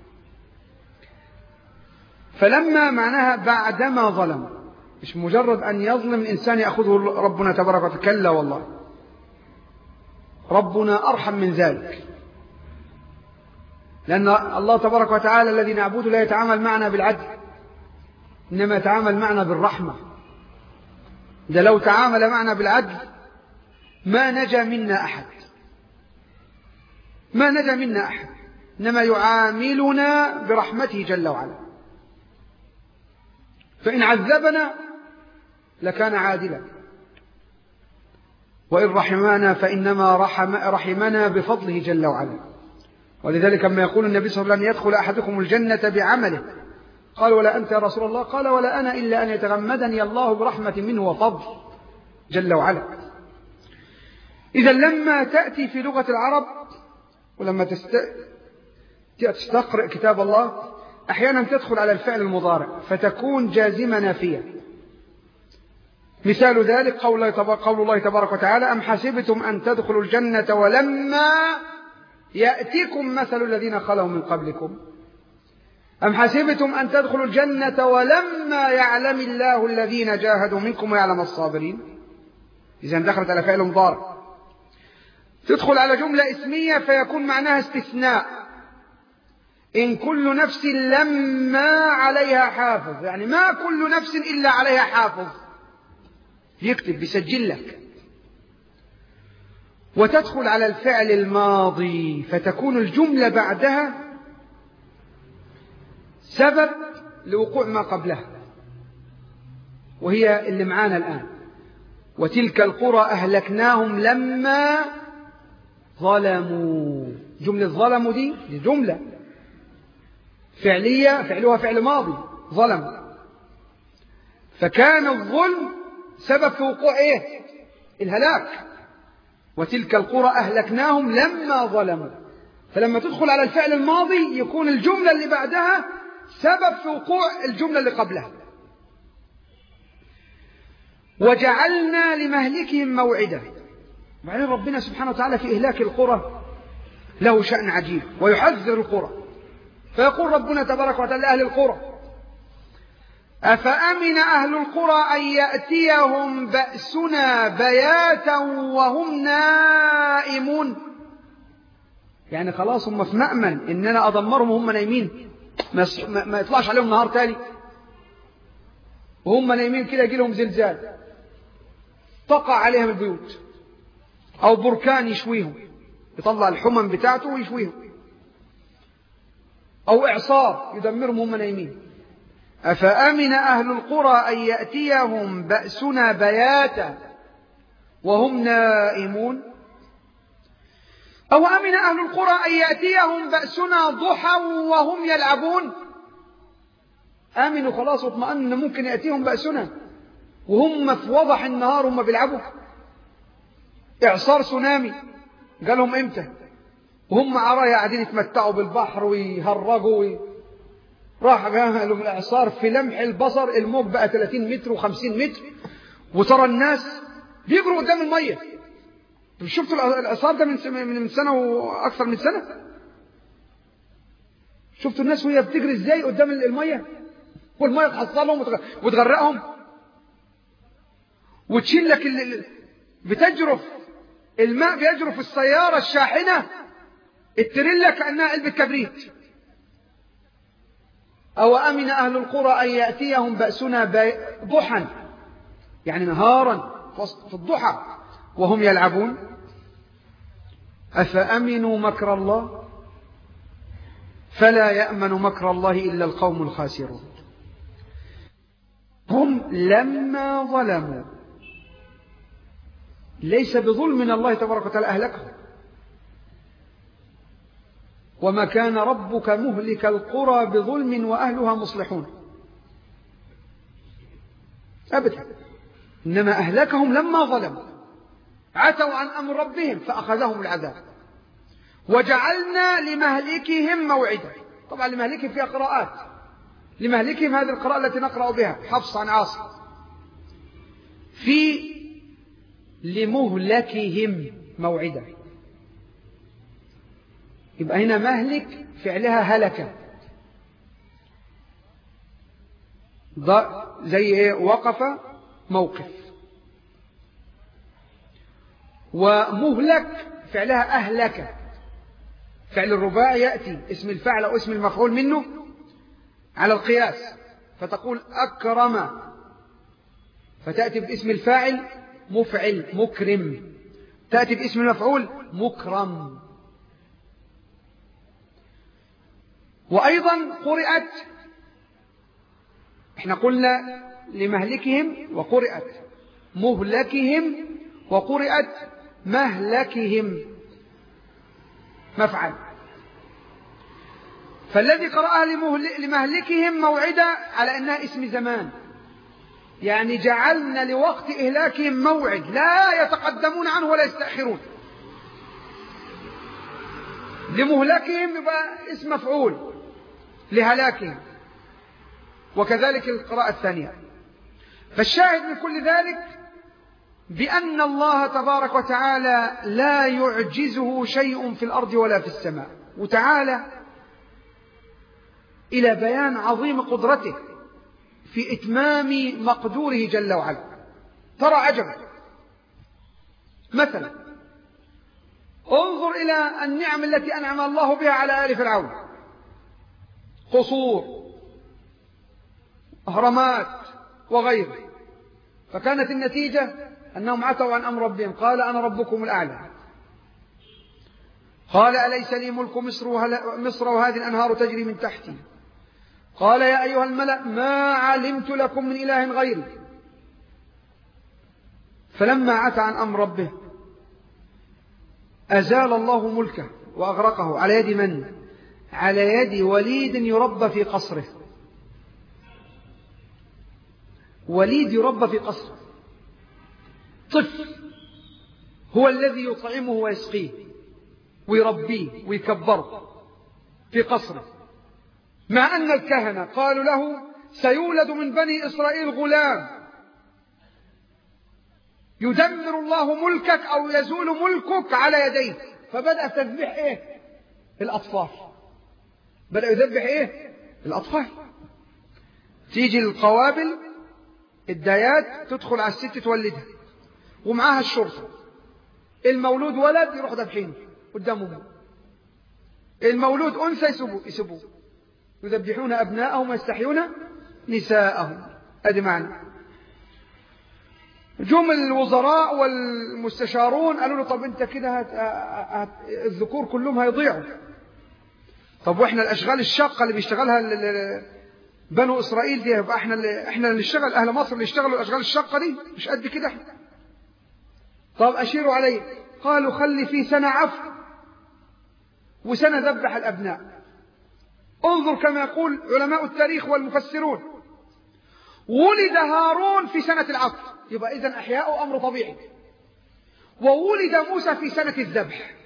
فلما معناها بعدما ظلم، مش مجرد أن يظلم الإنسان يأخذه ربنا تبارك وتعالى، كلا والله، ربنا أرحم من ذلك، لأن الله تبارك وتعالى الذي نعبده لا يتعامل معنا بالعدل، إنما يتعامل معنا بالرحمة. ده لو تعامل معنا بالعدل ما نجا منا أحد، ما نجا منا أحد، إنما يعاملنا برحمته جل وعلا. فإن عذبنا لكان عادلا، وإن رحمنا فإنما رحمنا بفضله جل وعلا. ولذلك كما يقول النبي صلى الله عليه وسلم: يدخل أحدكم الجنة بعمله. قال: ولا أنت يا رسول الله؟ قال: ولا أنا إلا أن يتغمدني الله برحمة منه وفضل جل وعلا. إذا لما تأتي في لغة العرب ولما تستقرأ كتاب الله أحيانا تدخل على الفعل المضارع فتكون جازمة نافية. مثال ذلك قول الله تبارك وتعالى: أم حسبتم أن تدخلوا الجنة ولما يأتيكم مثل الذين خلوا من قبلكم. أم حسبتم أن تدخلوا الجنة ولما يعلم الله الذين جاهدوا منكم ويعلم الصابرين. إذا دخلت على فعل مضارع. تدخل على جملة اسمية فيكون معناها استثناء: إن كل نفس لما عليها حافظ، يعني ما كل نفس إلا عليها حافظ يكتب بيسجل لك. وتدخل على الفعل الماضي فتكون الجملة بعدها سبب لوقوع ما قبلها، وهي اللي معانا الآن: وتلك القرى أهلكناهم لما ظلموا. جملة ظلموا دي جملة فعلية، فعلها فعل ماضي ظلم، فكان الظلم سبب في وقوع الهلاك. وتلك القرى أهلكناهم لما ظلموا. فلما تدخل على الفعل الماضي يكون الجملة اللي بعدها سبب في وقوع الجملة اللي قبلها. وجعلنا لمهلكهم موعدا. وبعدين ربنا سبحانه وتعالى في إهلاك القرى له شأن عجيب ويحذر القرى، فيقول ربنا تبارك وتعالى لأهل القرى: أفأمن أهل القرى أن يأتيهم بأسنا بياتا وهم نائمون. يعني خلاص هم في مأمن إن أنا أدمرهم وهم نايمين، ما يطلعش عليهم نهار تاني، وهم نايمين كده يجي لهم زلزال تقع عليهم البيوت، أو بركان يشويهم يطلع الحمم بتاعته ويشويهم، أو إعصار يدمرهم وهم نايمين. أفأمن أهل القرى أن يأتيهم بأسنا بياتا وهم نائمون. أو أمن أهل القرى أن يأتيهم بأسنا ضحى وهم يلعبون. آمنوا خلاص واطمأنوا ممكن يأتيهم بأسنا وهم في وضح النهار هم بيلعبوا. إعصار سونامي قالهم إمتى وهم عرايا قاعدين يتمتعوا بالبحر ويهرجوا راح جاهم الإعصار في لمح البصر الموج بقى 30 متر و50 متر، وترى الناس بيجروا قدام المية. شفتوا الإعصار ده من سنة وأكثر من سنة؟ شفتوا الناس وهي بتجري إزاي قدام المية، والمية تحصلهم وتغرقهم وتشيل لك بتجرف الماء، بيجرف السيارة الشاحنة التريلا كأنها علبة كبريت. أو أمن أهل القرى أن يأتيهم بأسنا ضحى، يعني نهارا في الضحى وهم يلعبون. أفأمنوا مكر الله فلا يأمن مكر الله إلا القوم الخاسرون. هم لما ظلموا، ليس بظلم من الله تبارك وتعالى أهلكهم، وما كان ربك مهلك القرى بظلم وأهلها مصلحون أبدا، إنما أهلكهم لما ظلموا، عتوا عن أمر ربهم فأخذهم العذاب. وجعلنا لمهلكهم موعدا. طبعا لمهلكهم فيها قراءات، لمهلكهم هذه القراءة التي نقرأ بها حفص عن عاصم، في لمهلكهم موعدا. يبقى هنا مهلك فعلها هلك، زي ايه؟ وقف موقف. ومهلك فعلها أهلك، فعل الرباعي يأتي اسم الفعل أو اسم المفعول منه على القياس، فتقول أكرم فتأتي باسم الفاعل مفعل مكرم، تأتي باسم المفعول مكرم. وأيضا قرأت، احنا قلنا لمهلكهم وقرأت مهلكهم وقرأت مهلكهم مفعل. فالذي قرأها لمهلكهم موعدا على أنها اسم زمان، يعني جعلنا لوقت إهلاكهم موعد لا يتقدمون عنه ولا يستأخرون. لمهلكهم يبقى اسم مفعول لهلاكهم، وكذلك القراءة الثانية. فالشاهد من كل ذلك بأن الله تبارك وتعالى لا يعجزه شيء في الأرض ولا في السماء، وتعالى إلى بيان عظيم قدرته في إتمام مقدوره جل وعلا. ترى عجبا، مثلا انظر إلى النعم التي أنعم الله بها على آل فرعون، قصور، أهرامات وغيره، فكانت النتيجة أنهم عتوا عن أمر ربهم. قال أنا ربكم الأعلى. قال أليس لي ملك مصر وهذه الأنهار تجري من تحتي. قال يا أيها الملأ ما علمت لكم من إله غيري. فلما عتى عن أمر ربه أزال الله ملكه وأغرقه على يد من؟ على يد وليد يربى في قصره. وليد يربى في قصره، طفل هو الذي يطعمه ويسقيه ويربيه ويكبره في قصره، مع أن الكهنة قالوا له سيولد من بني إسرائيل غلام يدمر الله ملكك أو يزول ملكك على يديه. فبدأ تذبح إيه؟ الأطفال. بدأ يذبح إيه؟ الأطفال. تيجي القوابل الدايات تدخل على الست تولدها ومعاها الشرطة. المولود ولد يروح ذبحينه قدام أمه، المولود أنثى يسبوه يذبحون أبناءهم ويستحيون نساءهم. أدي معنى. جم الوزراء والمستشارون قالوا له طب انت كده الذكور كلهم هيضيعوا. طب واحنا الاشغال الشاقه اللي بيشتغلها بنو اسرائيل دي يبقى احنا اللي نشتغل، اهل مصر اللي يشتغلوا الاشغال الشاقه دي مش قد كده احنا. طب اشيروا عليه. قالوا خلي في سنه عفو وسنه ذبح الابناء. انظر كما يقول علماء التاريخ والمفسرون، ولد هارون في سنه العفو، يبقى إذن أحياء أمر طبيعي، وولد موسى في سنة الذبح.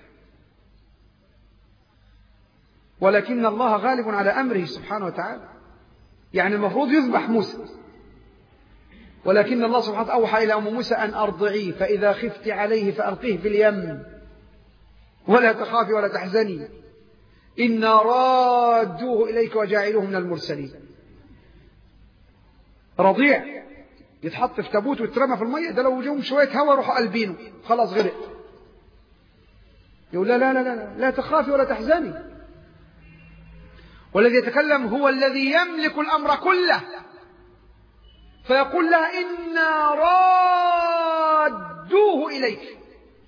ولكن الله غالب على أمره سبحانه وتعالى، يعني المفروض يذبح موسى، ولكن الله سبحانه وتعالى أوحى إلى أم موسى أن أرضعيه، فإذا خفت عليه فألقيه في اليم ولا تخافي ولا تحزني إنا رادوه إليك وجاعلوه من المرسلين. رضيع يتحط في تابوت ويترمى في المية، ده لو جم شوية هوا روحوا قلبينه خلاص غرق. يقول لا لا لا لا لا تخافي ولا تحزني. والذي يتكلم هو الذي يملك الأمر كله، فيقول لها إنا رادوه إليك.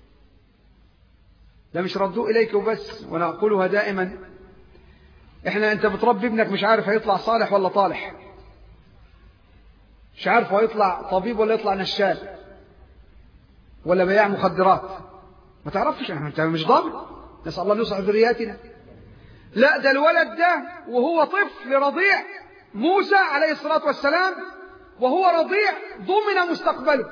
لا مش ردوه إليك وبس، وأنا أقولها دائما، أنت بتربي ابنك مش عارف هيطلع صالح ولا طالح، مش عارف هيطلع طبيب ولا يطلع نشال ولا بياع مخدرات، ما تعرفش، انت مش ضامن. نسأل الله ان يصلح ذرياتنا. لا ده الولد ده وهو طفل رضيع، موسى عليه الصلاة والسلام وهو رضيع ضمن مستقبله،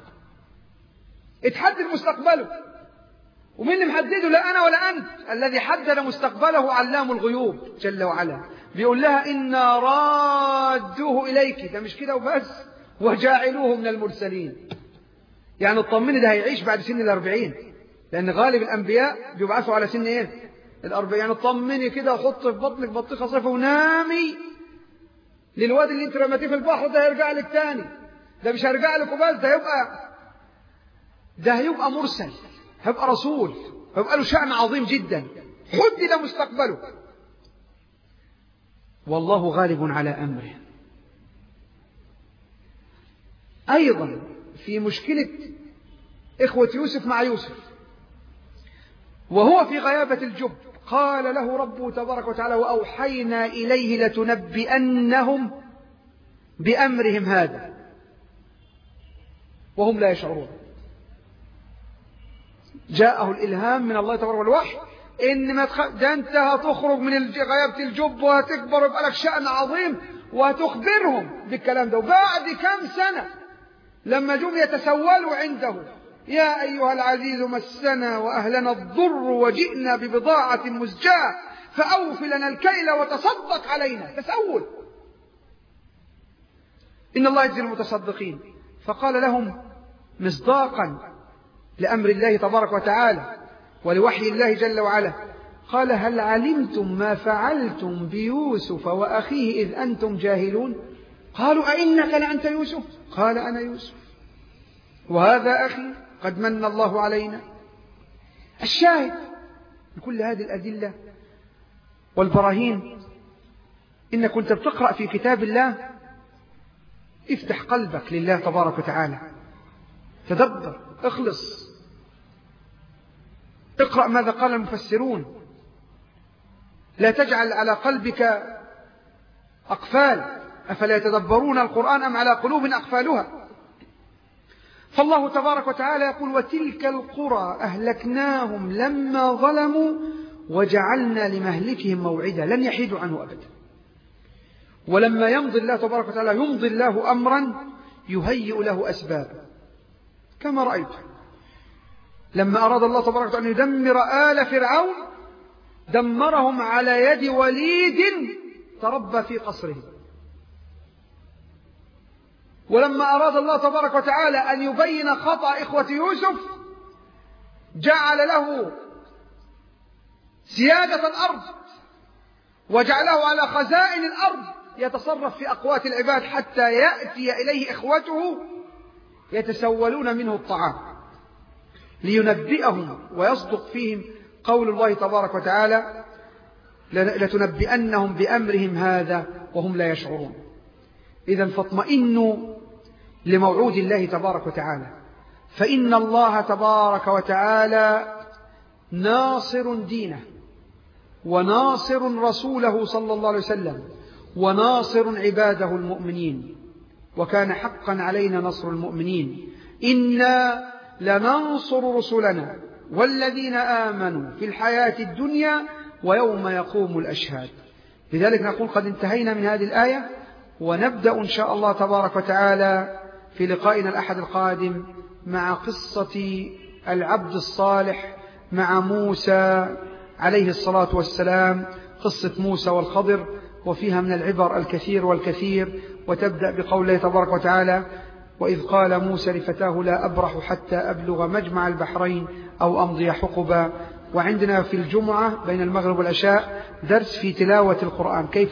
اتحدد مستقبله. ومين اللي محدده؟ لا أنا ولا أنت، الذي حدد مستقبله علام الغيوب جل وعلا. بيقول لها إنا رادوه إليك، ده مش كده وبس، وجاعلوه من المرسلين. يعني اطمني ده هيعيش بعد سن 40، لأن غالب الأنبياء بيبعثوا على سن إيه؟ 40. يعني اطمني كده وحط في بطنك بطيخة صيفة ونامي للواد اللي انت رميتيه في البحر، ده هيرجع لك تاني. ده مش هيرجع لك وبس، ده هيبقى مرسل، هيبقى رسول، هيبقى له شأن عظيم جدا، حدد مستقبله. والله غالب على أمره. أيضا في مشكلة إخوة يوسف مع يوسف وهو في غيابة الجب، قال له ربه تبارك وتعالى وأوحينا إليه لتنبئنهم بأمرهم هذا وهم لا يشعرون. جاءه الإلهام من الله تبارك والوحي إن ما ده أنت هتخرج من غيابة الجب وهتكبر ويبقى لك شأن عظيم، وهتخبرهم بالكلام ده. وبعد كم سنة لما جم يتسولوا عنده، يا أيها العزيز مسنا وأهلنا الضر وجئنا ببضاعة مزجاة فأوف لنا الكيل وتصدق علينا. تسول، إن الله يجزي المتصدقين. فقال لهم مصداقا لأمر الله تبارك وتعالى ولوحي الله جل وعلا، قال هل علمتم ما فعلتم بيوسف وأخيه إذ أنتم جاهلون؟ قالوا أئنك لأنت يوسف؟ قال أنا يوسف وهذا أخي قد من الله علينا. الشاهد من كل هذه الأدلة والبراهين، إنك كنت بتقرأ في كتاب الله افتح قلبك لله تبارك وتعالى، تدبر، اخلص، اقرأ ماذا قال المفسرون، لا تجعل على قلبك أقفال، أفلا يتدبرون القرآن أم على قلوب أقفالها. فالله تبارك وتعالى يقول وتلك القرى أهلكناهم لما ظلموا وجعلنا لمهلكهم موعدا لن يحيدوا عنه أبدا. ولما يمضي الله تبارك وتعالى يمضي الله أمرا يهيئ له أسبابا، كما رأيت لما أراد الله تبارك وتعالى أن يدمر آل فرعون دمرهم على يد وليد تربى في قصره. ولما أراد الله تبارك وتعالى أن يبين خطأ إخوة يوسف جعل له سيادة الأرض وجعله على خزائن الأرض يتصرف في أقوات العباد حتى يأتي إليه إخوته يتسولون منه الطعام لينبئهم ويصدق فيهم قول الله تبارك وتعالى لتنبئنهم بأمرهم هذا وهم لا يشعرون. إذن فاطمئنوا لموعود الله تبارك وتعالى، فإن الله تبارك وتعالى ناصر دينه وناصر رسوله صلى الله عليه وسلم وناصر عباده المؤمنين، وكان حقا علينا نصر المؤمنين. إنا لننصر رسلنا والذين آمنوا في الحياة الدنيا ويوم يقوم الأشهاد. لذلك نقول قد انتهينا من هذه الآية، ونبدأ إن شاء الله تبارك وتعالى في لقائنا الأحد القادم مع قصة العبد الصالح مع موسى عليه الصلاة والسلام، قصة موسى والخضر، وفيها من العبر الكثير والكثير. وتبدأ بقول الله تبارك وتعالى: وإذ قال موسى لفتاه لا أبرح حتى أبلغ مجمع البحرين أو أمضي حقبا. وعندنا في الجمعة بين المغرب والعشاء درس في تلاوة القرآن، كيف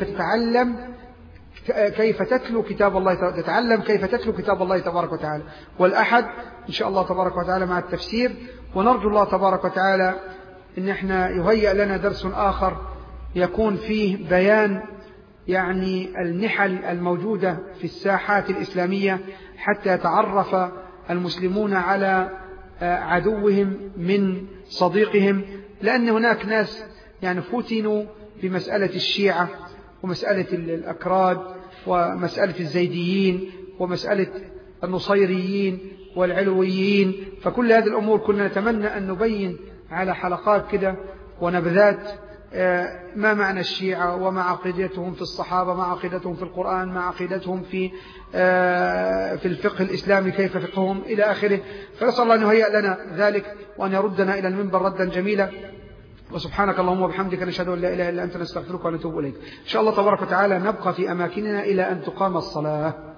تتلو كتاب الله، تتعلم كيف تتلو كتاب الله تبارك وتعالى. والأحد إن شاء الله تبارك وتعالى مع التفسير. ونرجو الله تبارك وتعالى إن احنا يهيأ لنا درس آخر يكون فيه بيان يعني النحل الموجودة في الساحات الإسلامية، حتى يتعرف المسلمون على عدوهم من صديقهم، لأن هناك ناس يعني فتنوا بمسألة الشيعة ومسألة الأكراد ومسألة الزيديين ومسألة النصيريين والعلويين. فكل هذه الأمور كنا نتمنى أن نبين على حلقات كده ونبذات ما معنى الشيعة وما عقيدتهم في الصحابة، ما عقيدتهم في القرآن، ما عقيدتهم في الفقه الإسلامي، كيف فقههم إلى آخره. فنسأل الله أن يهيئ لنا ذلك وأن يردنا إلى المنبر ردا جميلا. وسبحانك اللهم وبحمدك نشهد أن لا إله إلا أنت نستغفرك ونتوب إليك. إن شاء الله تبارك وتعالى نبقى في أماكننا إلى أن تقام الصلاة.